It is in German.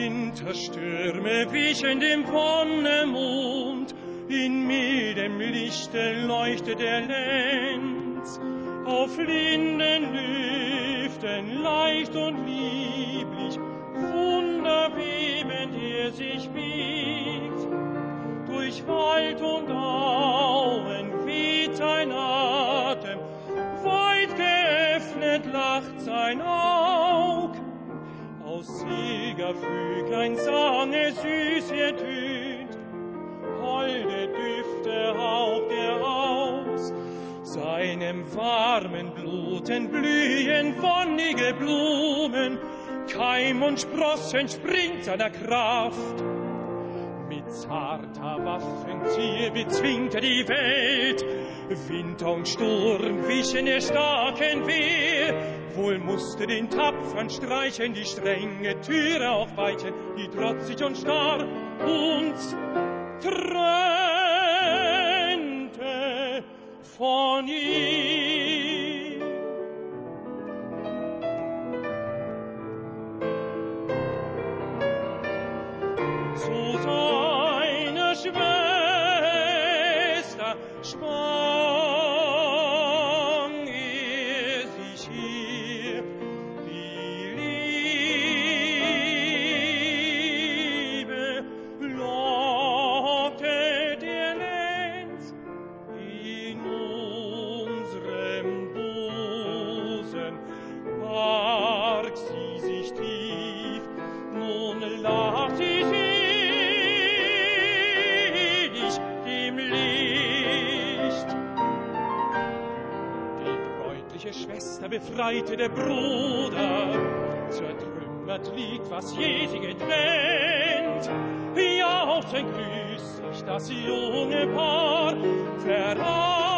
Winterstürme wichen dem Wonnemond, in mildem Lichte leuchtet der Lenz. Auf Lindenlüften leicht und lieblich, wunderwebend er sich biegt. Durch Wald und Auen weht sein Atem, weit geöffnet lacht sein Aug. Aus Silgervöglein Sange süß ertönt, holde Düfte haucht er aus. Seinem warmen Blut entblühen wonnige Blumen, Keim und Spross entspringt seiner Kraft. Mit zarter Waffenzier bezwingt er die Welt, Winter und Sturm wichen der starken Wehr. Wohl musste den Tapfern streichen die strenge Türe aufweichen, die trotzig und starr uns trennte von ihm. Zu seiner Schwester sprang er sich hier, die Liebe lockte der Lenz in unserem Busen, barg sie sich tief, nun lacht sie selig im Licht. Die bräutliche Schwester befreite der Bruder, zertrümmert liegt, was je sie getrennt. Jauchzend grüßt sich das junge Paar,